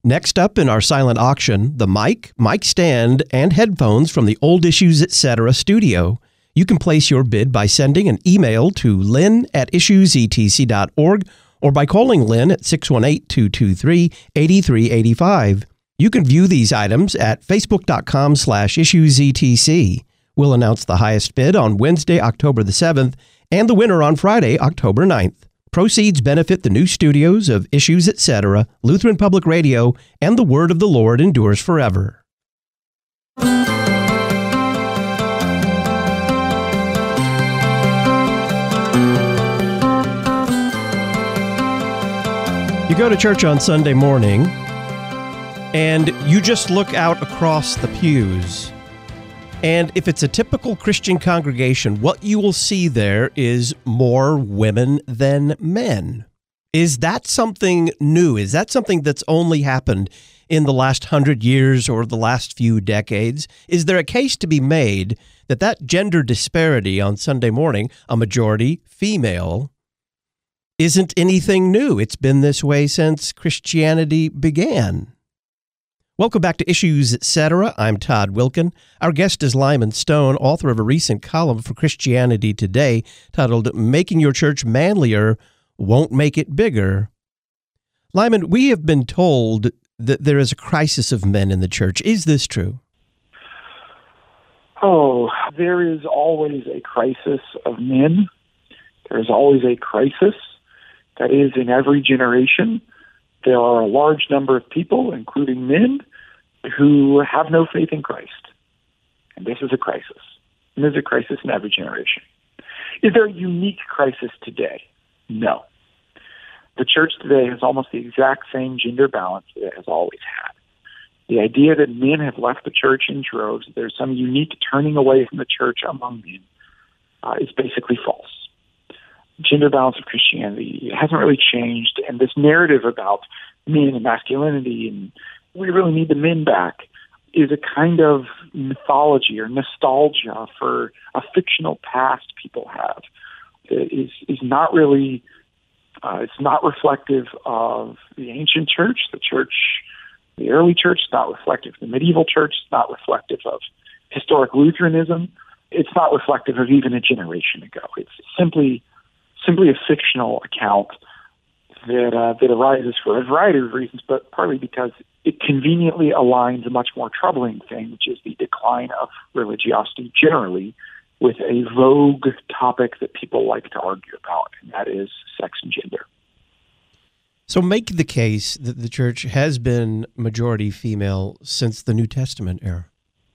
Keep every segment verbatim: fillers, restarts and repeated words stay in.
Next up in our silent auction, the mic, mic stand, and headphones from the Old Issues Etc. studio. You can place your bid by sending an email to lynn at issues e t c dot org or by calling Lynn at six one eight, two two three, eight three eight five. You can view these items at facebook.com slash issuesetc. We'll announce the highest bid on Wednesday, October the seventh, and the winner on Friday, October ninth. Proceeds benefit the new studios of Issues Etc., Lutheran Public Radio, and the Word of the Lord endures forever. You go to church on Sunday morning, and you just look out across the pews. And if it's a typical Christian congregation, what you will see there is more women than men. Is that something new? Is that something that's only happened in the last hundred years or the last few decades? Is there a case to be made that that gender disparity on Sunday morning, a majority female, isn't anything new? It's been this way since Christianity began. Welcome back to Issues Etc. I'm Todd Wilkin. Our guest is Lyman Stone, author of a recent column for Christianity Today titled Making Your Church Manlier Won't Make It Bigger. Lyman, we have been told that there is a crisis of men in the church. Is this true? Oh, there is always a crisis of men. There is always a crisis that is in every generation. There are a large number of people, including men, who have no faith in Christ. And this is a crisis. And there's a crisis in every generation. Is there a unique crisis today? No. The church today has almost the exact same gender balance that it has always had. The idea that men have left the church in droves, there's some unique turning away from the church among men, uh, is basically false. Gender balance of Christianity hasn't really changed, and this narrative about men and masculinity and we really need the men back is a kind of mythology or nostalgia for a fictional past people have. It is is not really uh, it's not reflective of the ancient church, the church, the early church. It's not reflective of the medieval church. It's not reflective of historic Lutheranism. It's not reflective of even a generation ago. It's simply simply a fictional account that uh, that arises for a variety of reasons, but partly because it conveniently aligns a much more troubling thing, which is the decline of religiosity generally, with a vogue topic that people like to argue about, and that is sex and gender. So make the case that the church has been majority female since the New Testament era.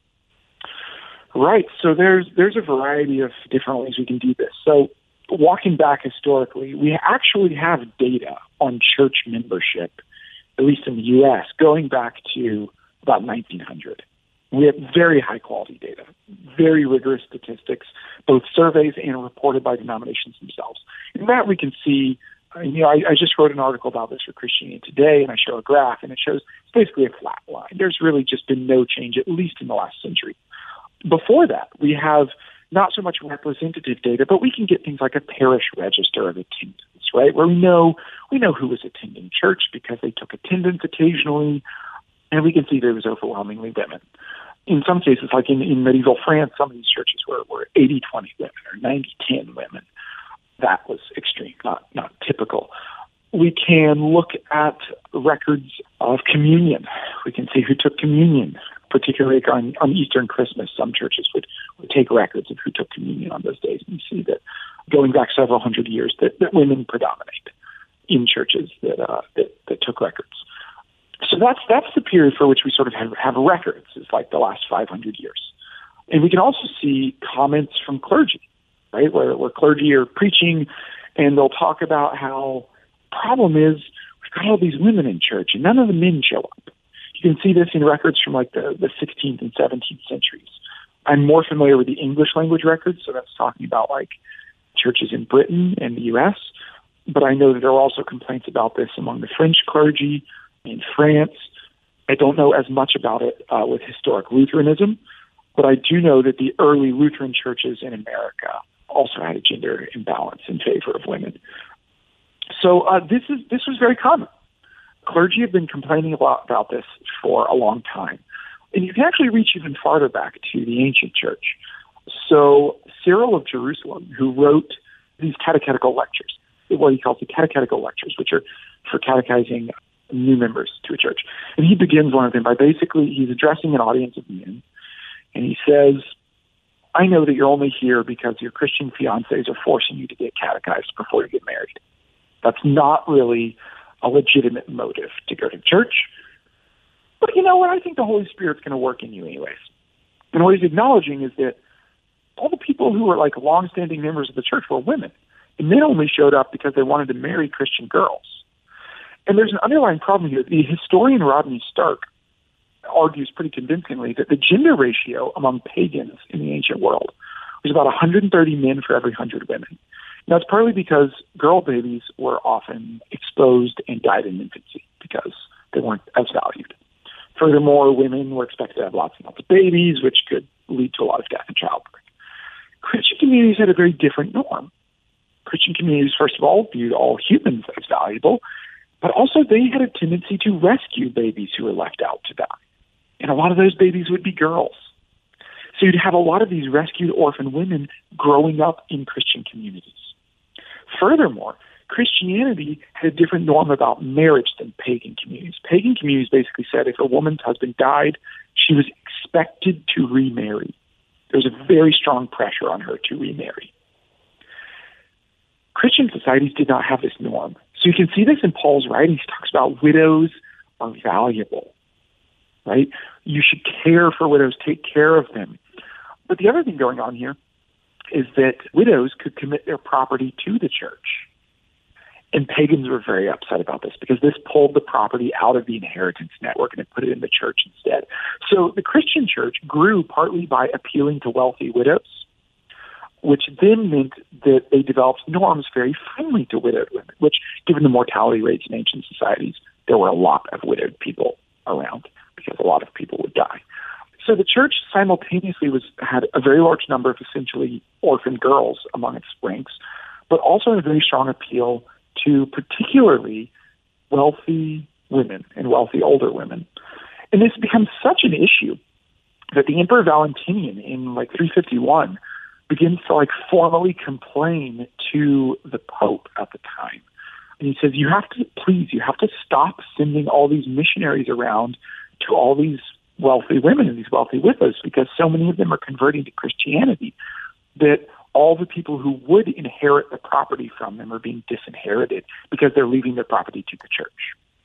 Right. So there's there's a variety of different ways we can do this. So walking back historically, we actually have data on church membership, at least in the U S, going back to about nineteen hundred. We have very high-quality data, very rigorous statistics, both surveys and reported by denominations themselves. In that we can see, uh, you know, I, I just wrote an article about this for Christianity Today, and I show a graph, and it shows it's basically a flat line. There's really just been no change, at least in the last century. Before that, we have not so much representative data, but we can get things like a parish register of attendance, right, where we know we know who was attending church because they took attendance occasionally, and we can see there was overwhelmingly women. In some cases, like in, in medieval France, some of these churches were, were eighty twenty women or ninety ten women. That was extreme, not not typical. We can look at records of communion. We can see who took communion, particularly on, on Easter and Christmas. Some churches would, would take records of who took communion on those days. And you see that going back several hundred years, that, that women predominate in churches that, uh, that that took records. So that's that's the period for which we sort of have, have records. It's like the last five hundred years. And we can also see comments from clergy, right, where, where clergy are preaching, and they'll talk about how the problem is we've got all these women in church, and none of the men show up. You can see this in records from like the, the sixteenth and seventeenth centuries. I'm more familiar with the English language records, so that's talking about like churches in Britain and the U S, but I know that there are also complaints about this among the French clergy in France. I don't know as much about it uh, with historic Lutheranism, but I do know that the early Lutheran churches in America also had a gender imbalance in favor of women. So uh, this is this was very common. clergy have been complaining a lot about this for a long time. And you can actually reach even farther back to the ancient church. So Cyril of Jerusalem, who wrote these catechetical lectures, what he calls the catechetical lectures, which are for catechizing new members to a church. And he begins one of them by basically, he's addressing an audience of men, and he says, I know that you're only here because your Christian fiancés are forcing you to get catechized before you get married. That's not really a legitimate motive to go to church. But you know what? I think the Holy Spirit's going to work in you anyways. And what he's acknowledging is that all the people who were like longstanding members of the church were women. And men only showed up because they wanted to marry Christian girls. And there's an underlying problem here. The historian Rodney Stark argues pretty convincingly that the gender ratio among pagans in the ancient world was about one hundred thirty men for every one hundred women. Now, it's partly because girl babies were often exposed and died in infancy because they weren't as valued. Furthermore, women were expected to have lots and lots of babies, which could lead to a lot of death and childbirth. Christian communities had a very different norm. Christian communities, first of all, viewed all humans as valuable, but also they had a tendency to rescue babies who were left out to die. And a lot of those babies would be girls. So you'd have a lot of these rescued orphan women growing up in Christian communities. Furthermore, Christianity had a different norm about marriage than pagan communities. Pagan communities basically said if a woman's husband died, she was expected to remarry. There was a very strong pressure on her to remarry. Christian societies did not have this norm. So you can see this in Paul's writings. He talks about widows are valuable, right? You should care for widows, take care of them. But the other thing going on here is that widows could commit their property to the church. And pagans were very upset about this because this pulled the property out of the inheritance network and it put it in the church instead. So the Christian church grew partly by appealing to wealthy widows, which then meant that they developed norms very friendly to widowed women, which, given the mortality rates in ancient societies, there were a lot of widowed people around because a lot of people would die. So the church simultaneously was had a very large number of essentially orphan girls among its ranks, but also a very strong appeal to particularly wealthy women and wealthy older women. And this becomes such an issue that the Emperor Valentinian in like three fifty-one begins to like formally complain to the Pope at the time. And he says, you have to, please, you have to stop sending all these missionaries around to all these wealthy women and these wealthy widows because so many of them are converting to Christianity that all the people who would inherit the property from them are being disinherited because they're leaving their property to the church.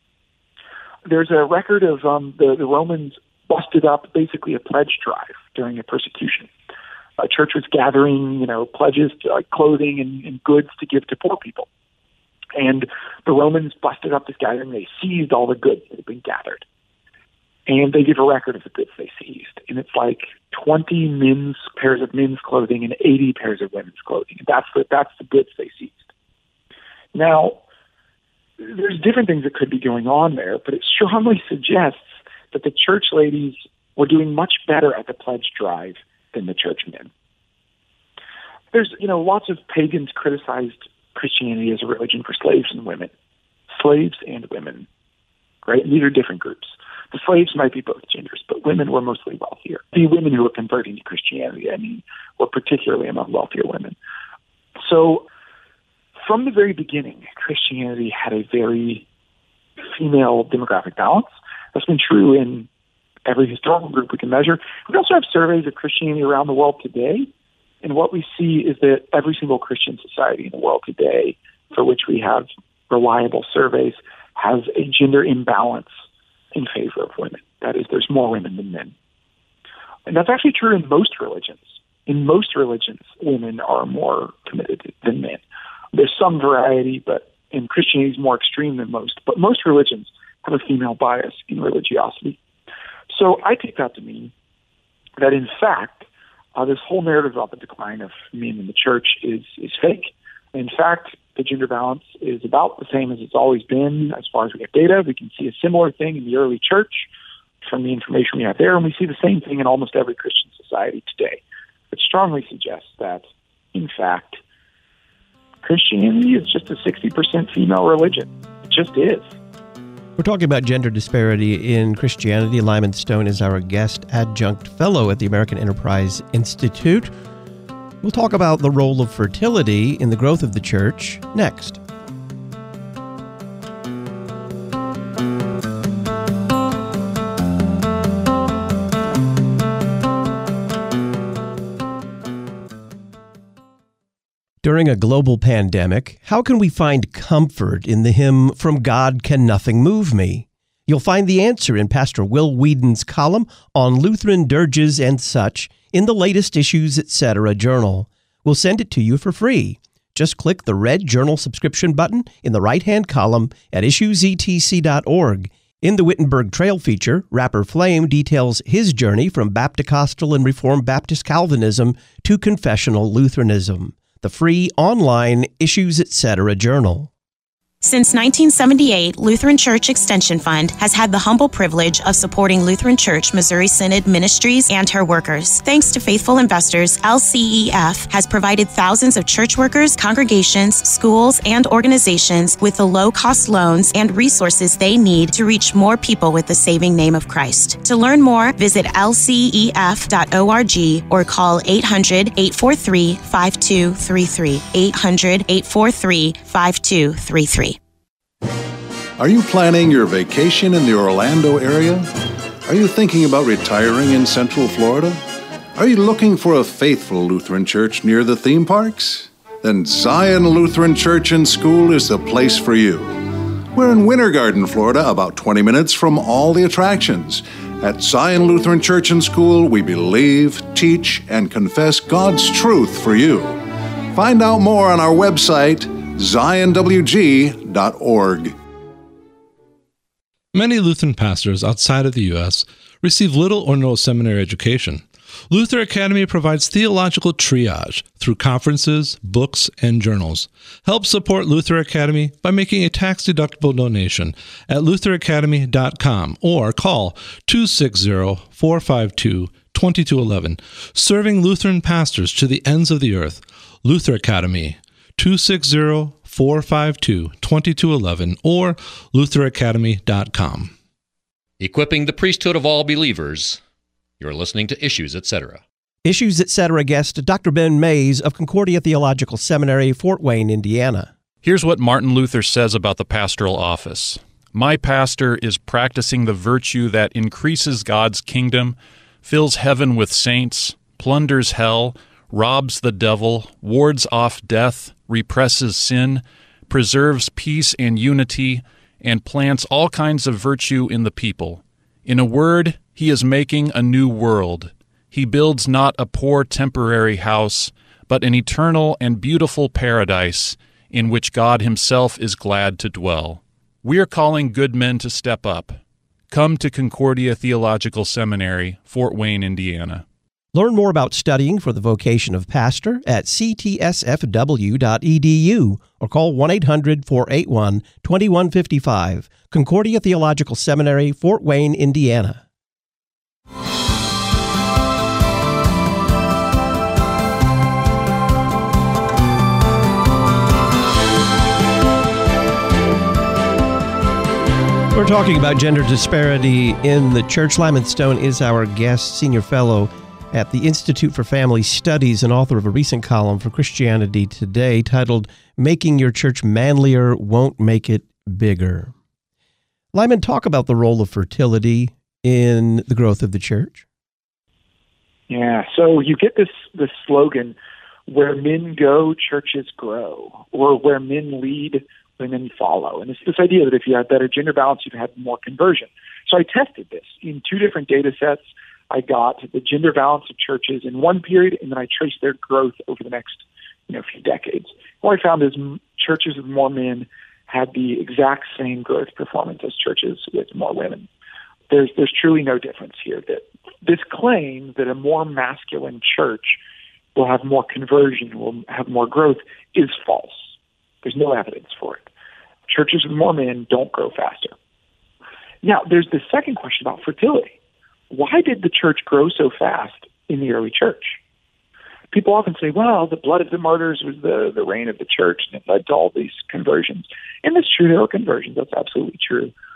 There's a record of um, the, the Romans busted up basically a pledge drive during a persecution. A church was gathering, you know, pledges, to, like clothing and, and goods to give to poor people. And the Romans busted up this gathering. They seized all the goods that had been gathered. And they give a record of the goods they seized. And it's like twenty men's pairs of men's clothing and eighty pairs of women's clothing. And that's the, that's the goods they seized. Now, there's different things that could be going on there, but it strongly suggests that the church ladies were doing much better at the pledge drive than the church men. There's, you know, lots of pagans criticized Christianity as a religion for slaves and women. Slaves and women, right? And these are different groups. The slaves might be both genders, but women were mostly wealthier. The women who were converting to Christianity, I mean, were particularly among wealthier women. So from the very beginning, Christianity had a very female demographic balance. That's been true in every historical group we can measure. We also have surveys of Christianity around the world today. And what we see is that every single Christian society in the world today, for which we have reliable surveys, has a gender imbalance in favor of women. That is, there's more women than men. And that's actually true in most religions. In most religions, women are more committed than men. There's some variety, but in Christianity is more extreme than most. But most religions have a female bias in religiosity. So I take that to mean that, in fact, uh, this whole narrative about the decline of men in the church is, is fake. In fact, the gender balance is about the same as it's always been as far as we have data. We can see a similar thing in the early church from the information we have there, and we see the same thing in almost every Christian society today. It strongly suggests that, in fact, Christianity is just a sixty percent female religion. It just is. We're talking about gender disparity in Christianity. Lyman Stone is our guest adjunct fellow at the American Enterprise Institute. We'll talk about the role of fertility in the growth of the church next. During a global pandemic, how can we find comfort in the hymn, "From God Can Nothing Move Me"? You'll find the answer in Pastor Will Whedon's column on Lutheran dirges and such in the latest Issues Etc. journal. We'll send it to you for free. Just click the red journal subscription button in the right-hand column at issues e t c dot org. In the Wittenberg Trail feature, Rapper Flame details his journey from Baptist-Costal and Reformed Baptist Calvinism to confessional Lutheranism. The free online Issues Etc. journal. Since nineteen seventy-eight, Lutheran Church Extension Fund has had the humble privilege of supporting Lutheran Church Missouri Synod ministries and her workers. Thanks to faithful investors, L C E F has provided thousands of church workers, congregations, schools, and organizations with the low-cost loans and resources they need to reach more people with the saving name of Christ. To learn more, visit L C E F dot org or call eight hundred, eight four three, five two three three, eight hundred, eight four three, five two three three. Are you planning your vacation in the Orlando area? Are you thinking about retiring in Central Florida? Are you looking for a faithful Lutheran church near the theme parks? Then Zion Lutheran Church and School is the place for you. We're in Winter Garden, Florida, about twenty minutes from all the attractions. At Zion Lutheran Church and School, we believe, teach, and confess God's truth for you. Find out more on our website, zion w g dot org. Many Lutheran pastors outside of the U S receive little or no seminary education. Luther Academy provides theological triage through conferences, books, and journals. Help support Luther Academy by making a tax-deductible donation at luther academy dot com or call two six zero, four five two, two two one one. Serving Lutheran pastors to the ends of the earth. Luther Academy, two six zero, four five two, two two one one or luther academy dot com. Equipping the priesthood of all believers. You're listening to Issues Etc. Issues Etc. guest Doctor Ben Mays of Concordia Theological Seminary, Fort Wayne, Indiana. Here's what Martin Luther says about the pastoral office. My pastor is practicing the virtue that increases God's kingdom, fills heaven with saints, plunders hell, robs the devil, wards off death, represses sin, preserves peace and unity, and plants all kinds of virtue in the people. In a word, he is making a new world. He builds not a poor temporary house, but an eternal and beautiful paradise in which God himself is glad to dwell. We are calling good men to step up. Come to Concordia Theological Seminary, Fort Wayne, Indiana. Learn more about studying for the vocation of pastor at c t s f w dot e d u or call one eight hundred, four eight one, two one five five. Concordia Theological Seminary, Fort Wayne, Indiana. We're talking about gender disparity in the church. Lyman Stone is our guest, senior fellow at the Institute for Family Studies and author of a recent column for Christianity Today titled, Making Your Church Manlier Won't Make It Bigger. Lyman, talk about the role of fertility in the growth of the church. Yeah, so you get this, this slogan, where men go, churches grow, or where men lead, women follow. And it's this idea that if you have better gender balance, you'd have more conversion. So I tested this in two different data sets. I got the gender balance of churches in one period, and then I traced their growth over the next you know, few decades. What I found is churches with more men had the exact same growth performance as churches with more women. There's there's truly no difference here. That this claim that a more masculine church will have more conversion, will have more growth, is false. There's no evidence for it. Churches with more men don't grow faster. Now, there's the second question about fertility. Why did the church grow so fast in the early church? People often say, well, the blood of the martyrs was the, the reign of the church, and it led to all these conversions. And that's true, there were conversions. That's absolutely true.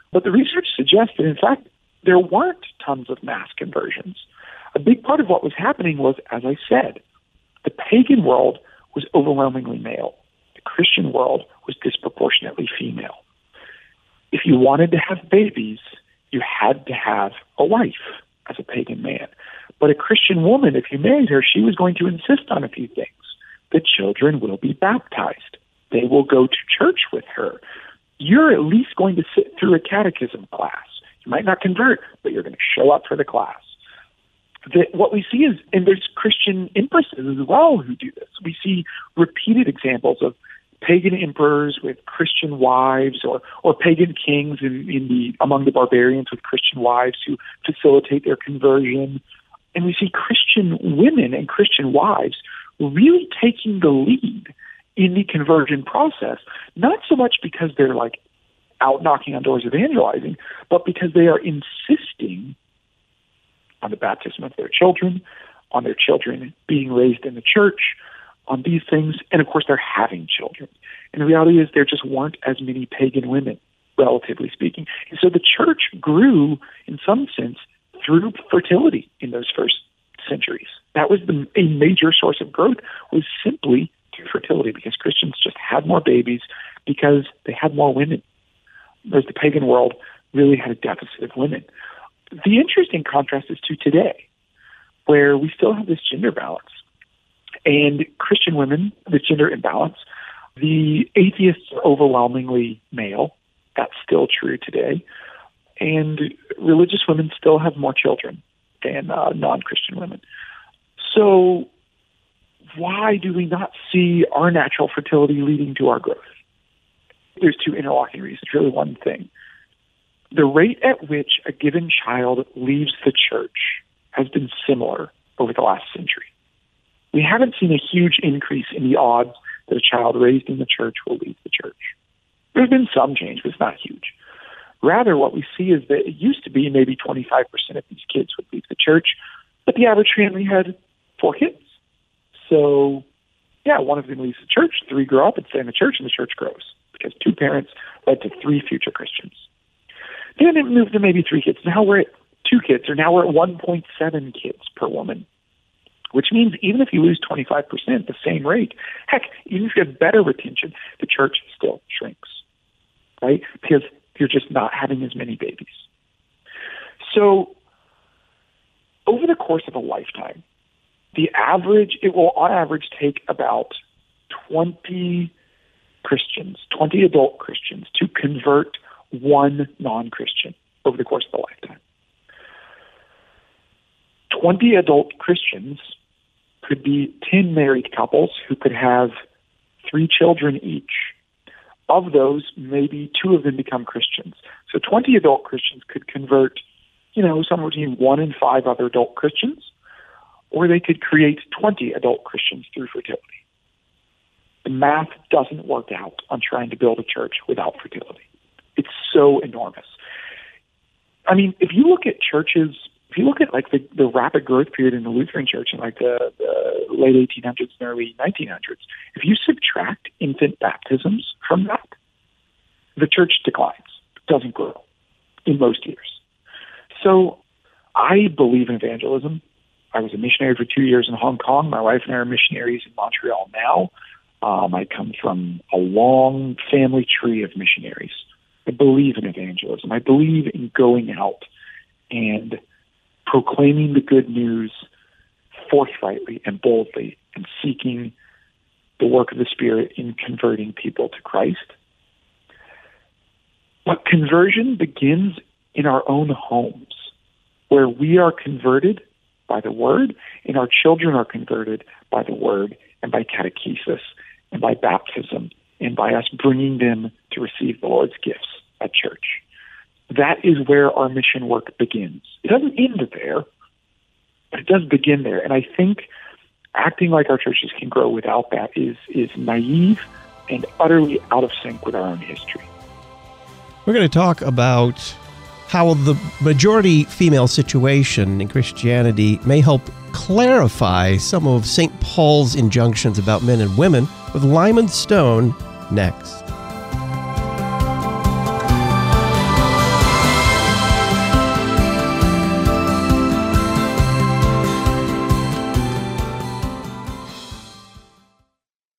But the research suggests that, in fact, there weren't tons of mass conversions. A big part of what was happening was, as I said, the pagan world was overwhelmingly male. The Christian world was disproportionately female. If you wanted to have babies, you had to have a wife as a pagan man. But a Christian woman, if you married her, she was going to insist on a few things. The children will be baptized. They will go to church with her. You're at least going to sit through a catechism class. You might not convert, but you're going to show up for the class. The, what we see is, and there's Christian empresses as well who do this. We see repeated examples of pagan emperors with Christian wives, or or pagan kings in, in the among the barbarians with Christian wives who facilitate their conversion. And we see Christian women and Christian wives really taking the lead in the conversion process, not so much because they're like out knocking on doors evangelizing, but because they are insisting on the baptism of their children, on their children being raised in the church, on these things, and of course they're having children. And the reality is there just weren't as many pagan women, relatively speaking. And so the church grew, in some sense, through fertility in those first centuries. That was the, a major source of growth, was simply through fertility, because Christians just had more babies because they had more women, whereas the pagan world really had a deficit of women. The interesting contrast is to today, where we still have this gender balance. And Christian women, the gender imbalance, the atheists are overwhelmingly male. That's still true today. And religious women still have more children than uh, non-Christian women. So why do we not see our natural fertility leading to our growth? There's two interlocking reasons, really one thing. The rate at which a given child leaves the church has been similar over the last century. We haven't seen a huge increase in the odds that a child raised in the church will leave the church. There's been some change, but it's not huge. Rather, what we see is that it used to be maybe twenty-five percent of these kids would leave the church, but the average family had four kids. So, yeah, one of them leaves the church, three grow up and stay in the church, and the church grows, because two parents led to three future Christians. Then it moved to maybe three kids. Now we're at two kids, or now we're at one point seven kids per woman, which means even if you lose twenty-five percent, the same rate, heck, even if you have better retention, the church still shrinks, right? Because you're just not having as many babies. So over the course of a lifetime, the average, it will on average take about twenty Christians, twenty adult Christians to convert one non-Christian over the course of a lifetime. twenty adult Christians could be ten married couples who could have three children each. Of those, maybe two of them become Christians. So twenty adult Christians could convert, you know, somewhere between one and five other adult Christians, or they could create twenty adult Christians through fertility. The math doesn't work out on trying to build a church without fertility. It's so enormous. I mean, if you look at churches, if you look at like the, the rapid growth period in the Lutheran Church in like the, the late eighteen hundreds and early nineteen hundreds, if you subtract infant baptisms from that, the church declines, doesn't grow in most years. So I believe in evangelism. I was a missionary for two years in Hong Kong. My wife and I are missionaries in Montreal now. Um, I come from a long family tree of missionaries. I believe in evangelism. I believe in going out and proclaiming the good news forthrightly and boldly and seeking the work of the Spirit in converting people to Christ. But conversion begins in our own homes, where we are converted by the Word, and our children are converted by the Word and by catechesis and by baptism and by us bringing them to receive the Lord's gifts at church. That is where our mission work begins. It doesn't end there, but it does begin there. And I think acting like our churches can grow without that is, is naive and utterly out of sync with our own history. We're going to talk about how the majority female situation in Christianity may help clarify some of Saint Paul's injunctions about men and women with Lyman Stone next.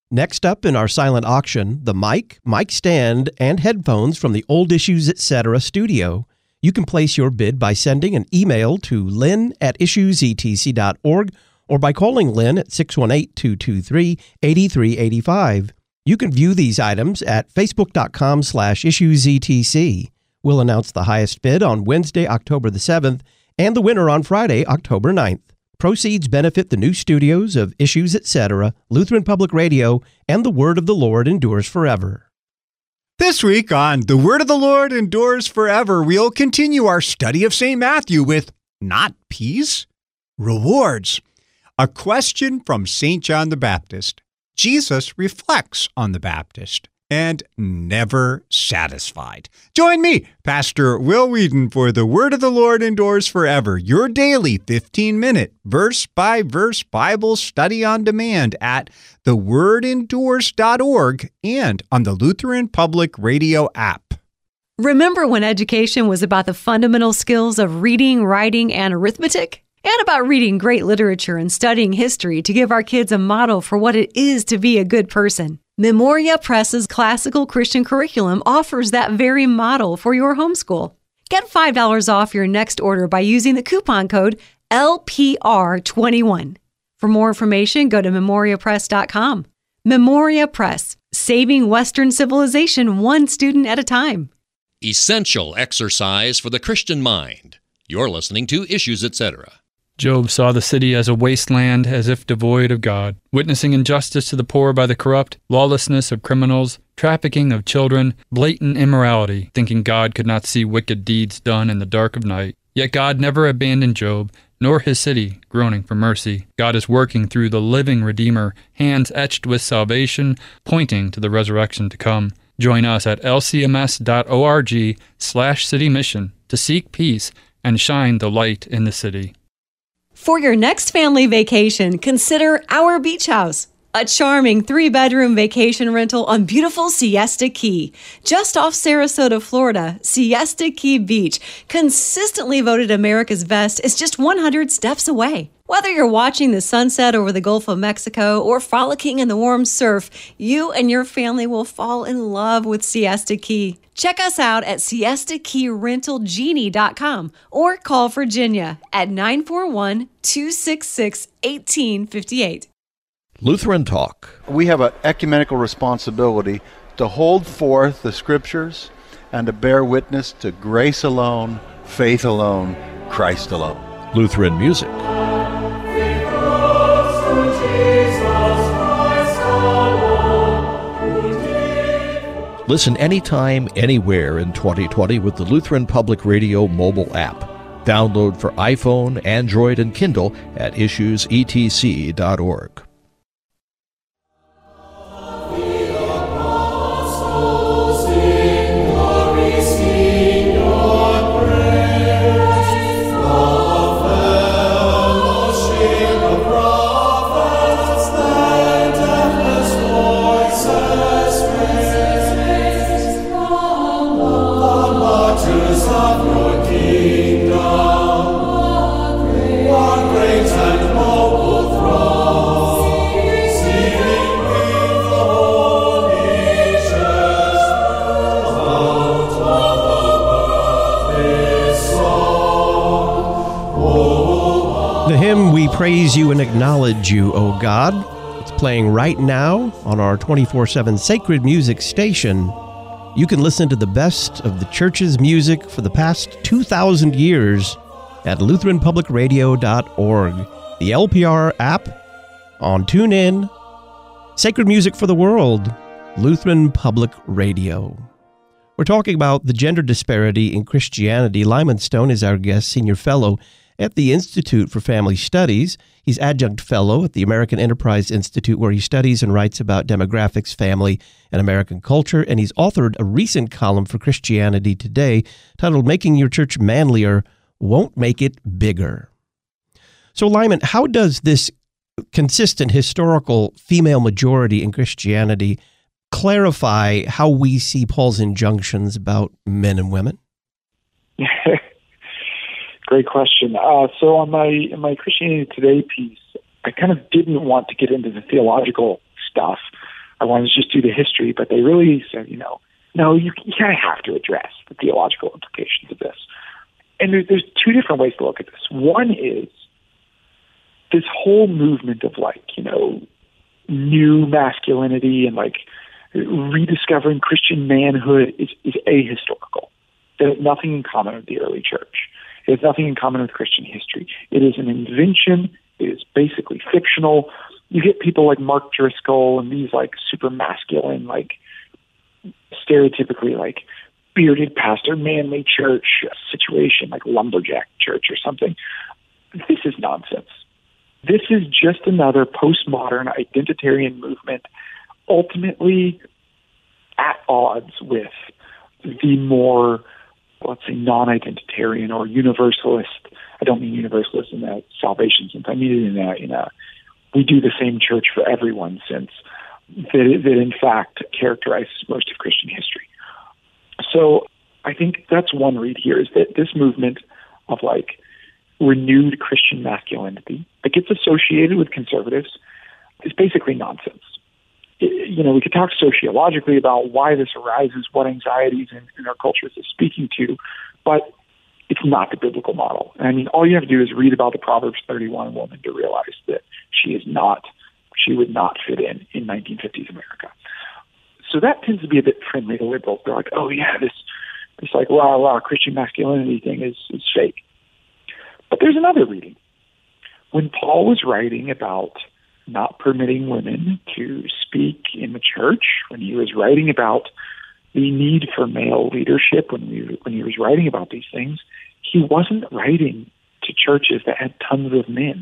Next up in our silent auction, the mic, mic stand, and headphones from the Old Issues Etc. studio. You can place your bid by sending an email to lynn at issues e t c dot org or by calling Lynn at six one eight, two two three, eight three eight five. You can view these items at facebook.com slash issuesetc. We'll announce the highest bid on Wednesday, October the seventh, and the winner on Friday, October ninth. Proceeds benefit the new studios of Issues Etc., Lutheran Public Radio, and the Word of the Lord endures forever. This week on The Word of the Lord Endures Forever, we'll continue our study of Saint Matthew with not peace, rewards. A question from Saint John the Baptist. Jesus reflects on the Baptist and never satisfied. Join me, Pastor Will Whedon, for The Word of the Lord Endures Forever, your daily fifteen-minute verse-by-verse Bible study on demand at the word endures dot org and on the Lutheran Public Radio app. Remember when education was about the fundamental skills of reading, writing, and arithmetic? And about reading great literature and studying history to give our kids a model for what it is to be a good person. Memoria Press's classical Christian curriculum offers that very model for your homeschool. Get five dollars off your next order by using the coupon code L P R twenty-one. For more information, go to memoria press dot com. Memoria Press, saving Western civilization one student at a time. Essential exercise for the Christian mind. You're listening to Issues Etc. Job saw the city as a wasteland, as if devoid of God, witnessing injustice to the poor by the corrupt, lawlessness of criminals, trafficking of children, blatant immorality, thinking God could not see wicked deeds done in the dark of night. Yet God never abandoned Job, nor his city, groaning for mercy. God is working through the living Redeemer, hands etched with salvation, pointing to the resurrection to come. Join us at l c m s dot org slash city mission to seek peace and shine the light in the city. For your next family vacation, consider Our Beach House, a charming three-bedroom vacation rental on beautiful Siesta Key. Just off Sarasota, Florida, Siesta Key Beach, consistently voted America's best, is just one hundred steps away. Whether you're watching the sunset over the Gulf of Mexico or frolicking in the warm surf, you and your family will fall in love with Siesta Key. Check us out at siesta key rental genie dot com or call Virginia at nine four one, two six six, one eight five eight. Lutheran Talk. We have an ecumenical responsibility to hold forth the Scriptures and to bear witness to grace alone, faith alone, Christ alone. Lutheran Music. Listen anytime, anywhere in twenty twenty with the Lutheran Public Radio mobile app. Download for iPhone, Android, and Kindle at issues e t c dot org. Praise you and acknowledge you, O God. It's playing right now on our twenty-four seven Sacred Music station. You can listen to the best of the church's music for the past two thousand years at lutheran public radio dot org, the L P R app, on TuneIn, Sacred Music for the World, Lutheran Public Radio. We're talking about the gender disparity in Christianity. Lyman Stone is our guest, senior fellow at the Institute for Family Studies. He's adjunct fellow at the American Enterprise Institute, where he studies and writes about demographics, family, and American culture. And he's authored a recent column for Christianity Today titled Making Your Church Manlier Won't Make It Bigger. So, Lyman, how does this consistent historical female majority in Christianity clarify how we see Paul's injunctions about men and women? Great question. Uh, so on my in my Christianity Today piece, I kind of didn't want to get into the theological stuff. I wanted to just do the history, but they really said, you know, no, you, you kind of have to address the theological implications of this. And there, there's two different ways to look at this. One is this whole movement of like, you know, new masculinity and like rediscovering Christian manhood is, is ahistorical. It has nothing in common with the early church. It has nothing in common with Christian history. It is an invention. It is basically fictional. You get people like Mark Driscoll and these like super masculine, like stereotypically like bearded pastor, manly church situation, like lumberjack church or something. This is nonsense. This is just another postmodern identitarian movement, ultimately at odds with the more, let's say, non-identitarian or universalist. I don't mean universalist in that salvation sense. I mean it in a, in a we do the same church for everyone sense that, that in fact characterizes most of Christian history. So I think that's one read here, is that this movement of like renewed Christian masculinity that gets associated with conservatives is basically nonsense. It, you know, we could talk sociologically about why this arises, what anxieties in, in our culture is speaking to, but it's not the biblical model. I mean, all you have to do is read about the Proverbs thirty-one woman to realize that she is not, she would not fit in in nineteen fifties America. So that tends to be a bit friendly to liberals. They're like, oh yeah, this, this like rah rah Christian masculinity thing is, is fake. But there's another reading. When Paul was writing about not permitting women to speak in the church, when he was writing about the need for male leadership, when we, when he was writing about these things, he wasn't writing to churches that had tons of men.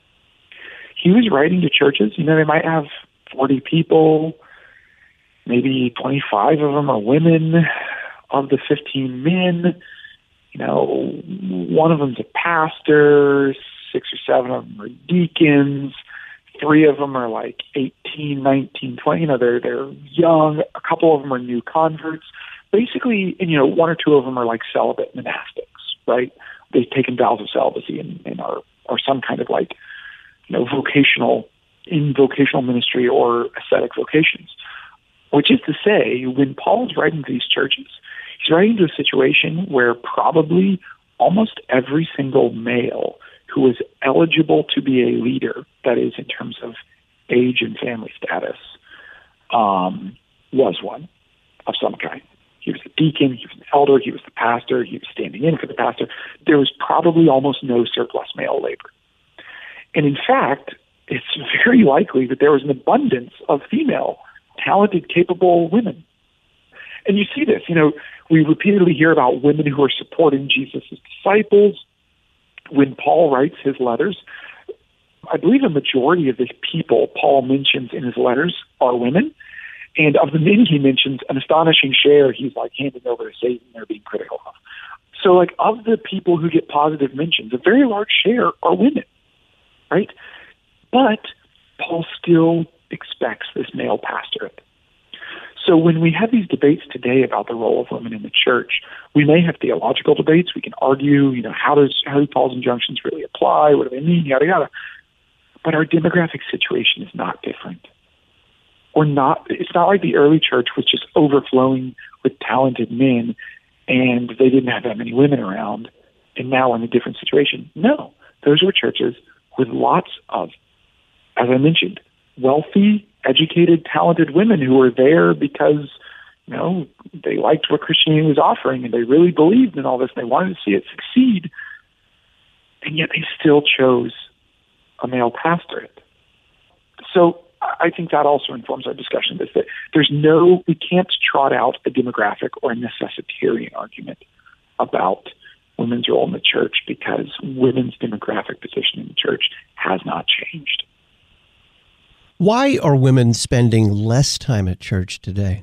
He was writing to churches, you know, they might have forty people, maybe twenty-five of them are women. Of the fifteen men, you know, one of them's a pastor, six or seven of them are deacons, three of them are like eighteen, nineteen, twenty, you know, they're, they're young, a couple of them are new converts. Basically, and, you know, one or two of them are like celibate monastics, right? They've taken vows of celibacy and, and are, are some kind of like, you know, vocational, in vocational ministry or ascetic vocations. Which is to say, when Paul's writing to these churches, he's writing to a situation where probably almost every single male who was eligible to be a leader, that is in terms of age and family status, um, was one of some kind. He was the deacon, he was the elder, he was the pastor, he was standing in for the pastor. There was probably almost no surplus male labor. And in fact, it's very likely that there was an abundance of female talented, capable women. And you see this, you know, we repeatedly hear about women who are supporting Jesus' disciples. When Paul writes his letters, I believe a majority of the people Paul mentions in his letters are women. And of the men he mentions, an astonishing share he's like handing over to Satan they're being critical of. So like of the people who get positive mentions, a very large share are women, right? But Paul still expects this male pastorate. So when we have these debates today about the role of women in the church, we may have theological debates. We can argue, you know, how does how do Paul's injunctions really apply? What do they mean? Yada yada. But our demographic situation is not different. We're not. It's not like the early church was just overflowing with talented men, and they didn't have that many women around, and now we're in a different situation. No, those were churches with lots of, as I mentioned, wealthy, educated, talented women who were there because, you know, they liked what Christianity was offering and they really believed in all this and they wanted to see it succeed. And yet they still chose a male pastorate. So I think that also informs our discussion is that there's no, we can't trot out a demographic or a necessitarian argument about women's role in the church because women's demographic position in the church has not changed. Why are women spending less time at church today?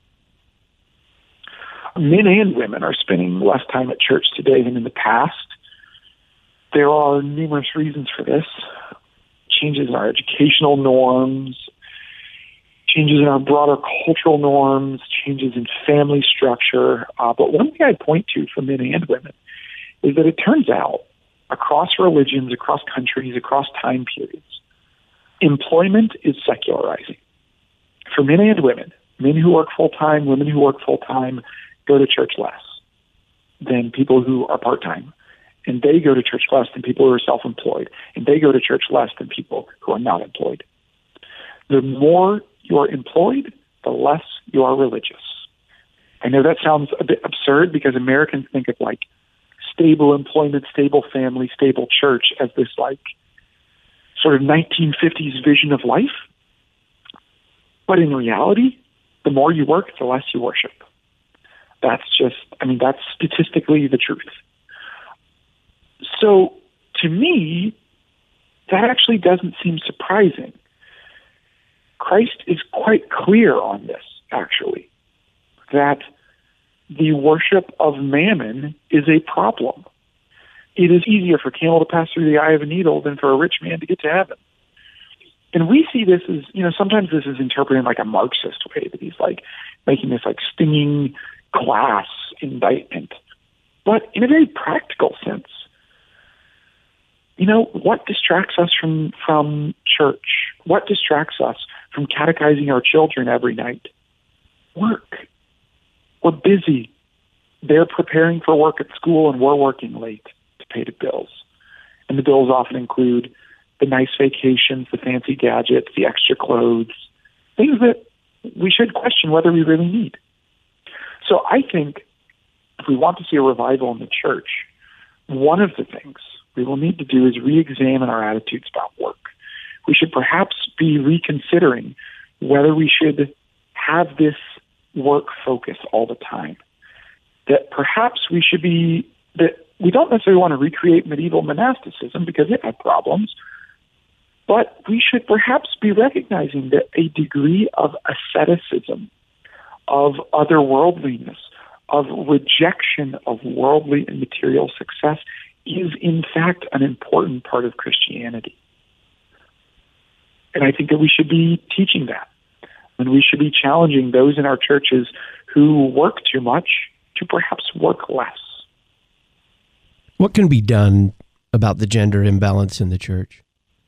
Men and women are spending less time at church today than in the past. There are numerous reasons for this. Changes in our educational norms, changes in our broader cultural norms, changes in family structure. Uh, but one thing I point to for men and women is that it turns out across religions, across countries, across time periods, employment is secularizing. for men and women, men who work full-time, women who work full-time go to church less than people who are part-time. And they go to church less than people who are self-employed. And they go to church less than people who are not employed. The more you are employed, the less you are religious. I know that sounds a bit absurd because Americans think of like stable employment, stable family, stable church as this like sort of nineteen fifties vision of life. But in reality, the more you work, the less you worship. That's just, I mean, that's statistically the truth. So to me, that actually doesn't seem surprising. Christ is quite clear on this, actually, that the worship of mammon is a problem. It is easier for a camel to pass through the eye of a needle than for a rich man to get to heaven. And we see this as, you know, sometimes this is interpreted in like a Marxist way, that he's like making this like stinging class indictment. But in a very practical sense, you know, what distracts us from, from church? What distracts us from catechizing our children every night? Work. We're busy. They're preparing for work at school and we're working late to pay the bills. And the bills often include the nice vacations, the fancy gadgets, the extra clothes, things that we should question whether we really need. So I think if we want to see a revival in the church, one of the things we will need to do is re-examine our attitudes about work. We should perhaps be reconsidering whether we should have this work focus all the time. That perhaps we should be, that we don't necessarily want to recreate medieval monasticism because it had problems, but we should perhaps be recognizing that a degree of asceticism, of otherworldliness, of rejection of worldly and material success is in fact an important part of Christianity. And I think that we should be teaching that. And we should be challenging those in our churches who work too much to perhaps work less. What can be done about the gender imbalance in the church?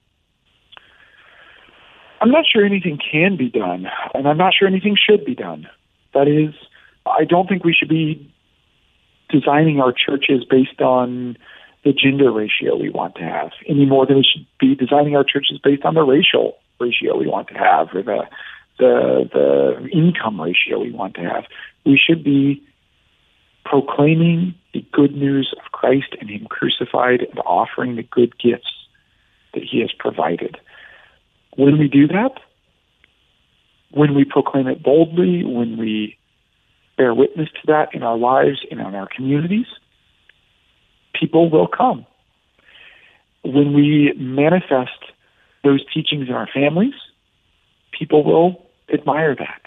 I'm not sure anything can be done, and I'm not sure anything should be done. That is, I don't think we should be designing our churches based on the gender ratio we want to have, any more than we should be designing our churches based on the racial ratio we want to have, or the the the income ratio we want to have. We should be proclaiming the good news of Christ and Him crucified and offering the good gifts that He has provided. When we do that, when we proclaim it boldly, when we bear witness to that in our lives and in our communities, people will come. When we manifest those teachings in our families, people will admire that.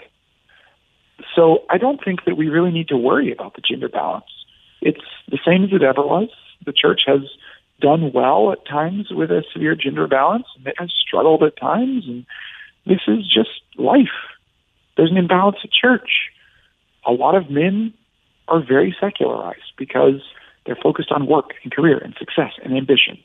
So I don't think that we really need to worry about the gender balance. It's the same as it ever was. The church has done well at times with a severe gender balance, and it has struggled at times, and this is just life. There's an imbalance at church. A lot of men are very secularized because they're focused on work and career and success and ambition.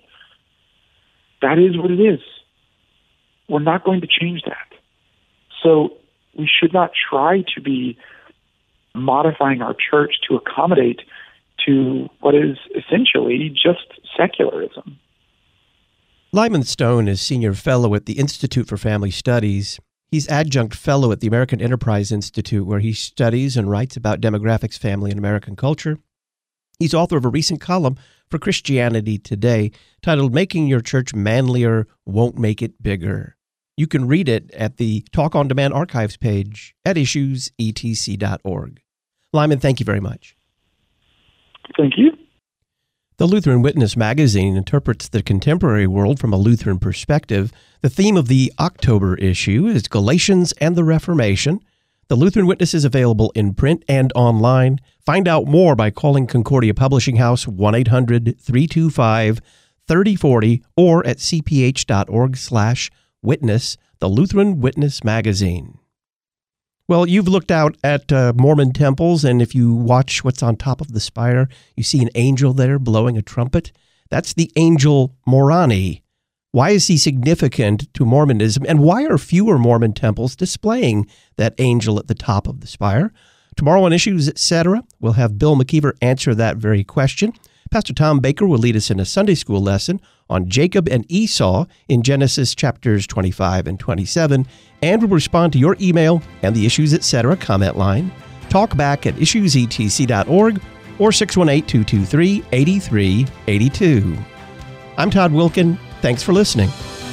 That is what it is. We're not going to change that. So we should not try to be modifying our church to accommodate to what is essentially just secularism. Lyman Stone is Senior Fellow at the Institute for Family Studies. He's Adjunct Fellow at the American Enterprise Institute, where he studies and writes about demographics, family, and American culture. He's author of a recent column for Christianity Today titled Making Your Church Manlier Won't Make It Bigger. You can read it at the Talk on Demand archives page at issues e t c dot org. Lyman, thank you very much. Thank you. The Lutheran Witness magazine interprets the contemporary world from a Lutheran perspective. The theme of the October issue is Galatians and the Reformation. The Lutheran Witness is available in print and online. Find out more by calling Concordia Publishing House one eight hundred three two five three oh four oh or at c p h dot org slash witness, the Lutheran Witness magazine. Well, you've looked out at uh, Mormon temples, and if you watch what's on top of the spire, you see an angel there blowing a trumpet. That's the angel Moroni. Why is he significant to Mormonism? And why are fewer Mormon temples displaying that angel at the top of the spire? Tomorrow on Issues, et cetera, we'll have Bill McKeever answer that very question. Pastor Tom Baker will lead us in a Sunday school lesson on Jacob and Esau in Genesis chapters twenty-five and twenty-seven, and will respond to your email and the Issues, et cetera comment line. Talk back at issues e t c dot org or six one eight, two two three, eight three eight two. I'm Todd Wilkin. Thanks for listening.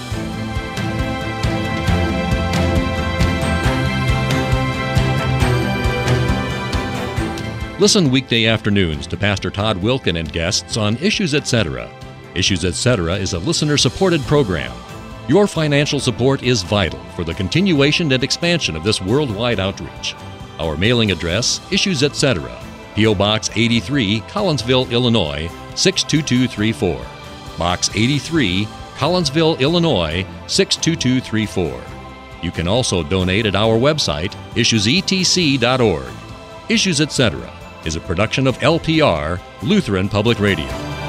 Listen weekday afternoons to Pastor Todd Wilkin and guests on Issues, et cetera. Issues, et cetera is a listener-supported program. Your financial support is vital for the continuation and expansion of this worldwide outreach. Our mailing address, Issues, et cetera, P O. Box eighty-three, Collinsville, Illinois, six two two three four. Box eighty-three, Collinsville, Illinois, six two two three four. You can also donate at our website, issues e t c dot org. Issues, et cetera is a production of L P R, Lutheran Public Radio.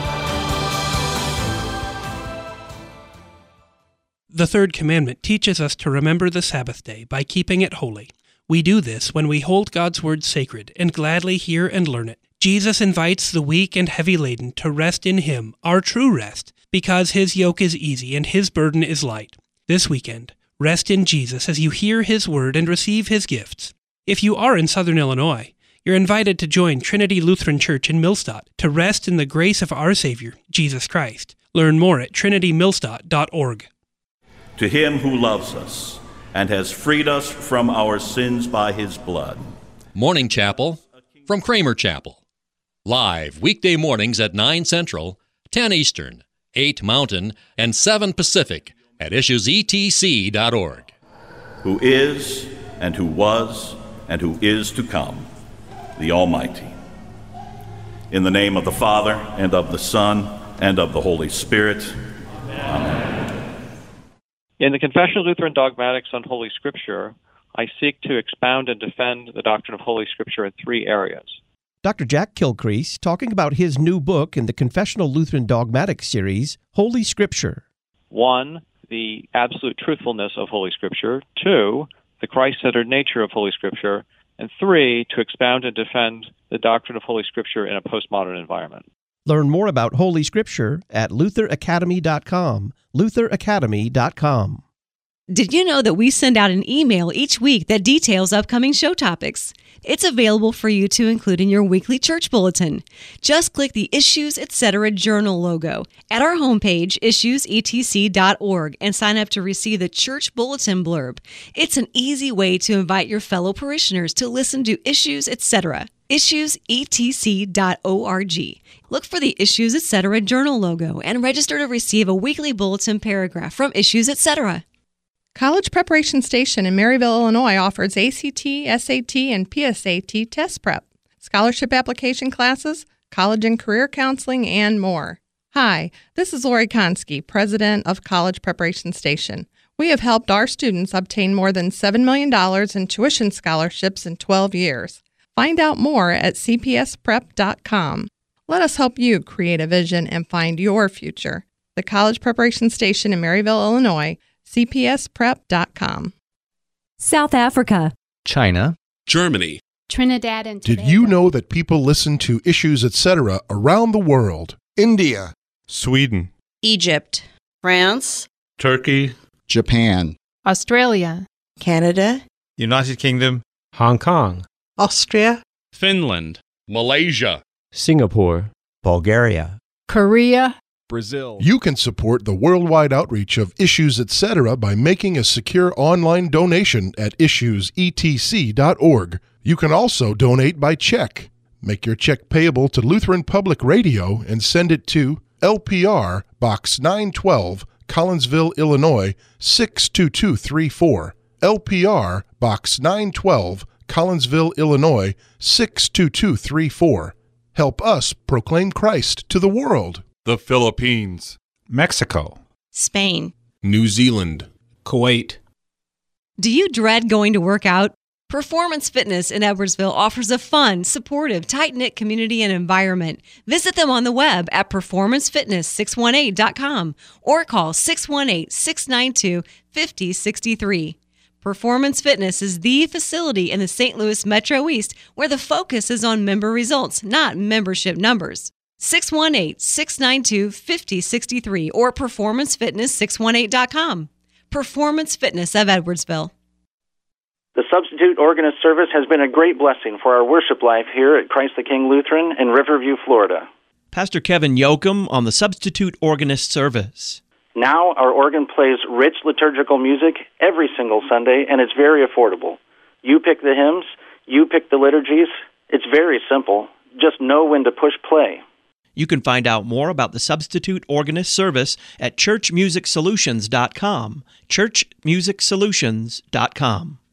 The third commandment teaches us to remember the Sabbath day by keeping it holy. We do this when we hold God's word sacred and gladly hear and learn it. Jesus invites the weak and heavy laden to rest in Him, our true rest, because His yoke is easy and His burden is light. This weekend, rest in Jesus as you hear His word and receive His gifts. If you are in Southern Illinois, you're invited to join Trinity Lutheran Church in Millstadt to rest in the grace of our Savior, Jesus Christ. Learn more at trinity millstadt dot org. To Him who loves us and has freed us from our sins by His blood. Morning Chapel from Kramer Chapel. Live weekday mornings at nine Central, ten Eastern, eight Mountain, and seven Pacific at issues e t c dot org. Who is, and who was, and who is to come, the Almighty. In the name of the Father, and of the Son, and of the Holy Spirit. Amen. In the Confession of Lutheran Dogmatics on Holy Scripture, I seek to expound and defend the doctrine of Holy Scripture in three areas. Doctor Jack Kilcrease talking about his new book in the Confessional Lutheran Dogmatics series, Holy Scripture. One, the absolute truthfulness of Holy Scripture. Two, the Christ-centered nature of Holy Scripture. And three, to expound and defend the doctrine of Holy Scripture in a postmodern environment. Learn more about Holy Scripture at luther academy dot com, luther academy dot com. Did you know that we send out an email each week that details upcoming show topics? It's available for you to include in your weekly church bulletin. Just click the Issues, et cetera journal logo at our homepage, issues e t c dot org, and sign up to receive the church bulletin blurb. It's an easy way to invite your fellow parishioners to listen to Issues, et cetera. issues e t c dot org. Look for the Issues, et cetera journal logo and register to receive a weekly bulletin paragraph from Issues, et cetera. College Preparation Station in Maryville, Illinois offers A C T, S A T, and P S A T test prep, scholarship application classes, college and career counseling, and more. Hi, this is Lori Konski, President of College Preparation Station. We have helped our students obtain more than seven million dollars in tuition scholarships in twelve years. Find out more at c p s prep dot com. Let us help you create a vision and find your future. The College Preparation Station in Maryville, Illinois, c p s prep dot com. South Africa. China. Germany. Trinidad and Tobago. Did you know that people listen to Issues, et cetera around the world? India. Sweden. Egypt. France. Turkey. Japan. Australia. Canada. United Kingdom. Hong Kong. Austria. Finland. Malaysia. Singapore. Bulgaria. Korea. Brazil. You can support the worldwide outreach of Issues, et cetera by making a secure online donation at issues e t c dot org. You can also donate by check. Make your check payable to Lutheran Public Radio and send it to L P R, Box nine twelve, Collinsville, Illinois, six two two three four. L P R, Box nine twelve, Collinsville, Illinois, six two two three four. Help us proclaim Christ to the world. The Philippines. Mexico. Spain. New Zealand. Kuwait. Do you dread going to work out? Performance Fitness in Edwardsville offers a fun, supportive, tight-knit community and environment. Visit them on the web at performance fitness six one eight dot com or call six one eight, six nine two, five zero six three. Performance Fitness is the facility in the Saint Louis Metro East where the focus is on member results, not membership numbers. six one eight, six nine two, five zero six three or performance fitness six one eight dot com. Performance Fitness of Edwardsville. The Substitute Organist Service has been a great blessing for our worship life here at Christ the King Lutheran in Riverview, Florida. Pastor Kevin Yoakum on the Substitute Organist Service. Now our organ plays rich liturgical music every single Sunday, and it's very affordable. You pick the hymns, you pick the liturgies. It's very simple. Just know when to push play. You can find out more about the Substitute Organist Service at church music solutions dot com. church music solutions dot com.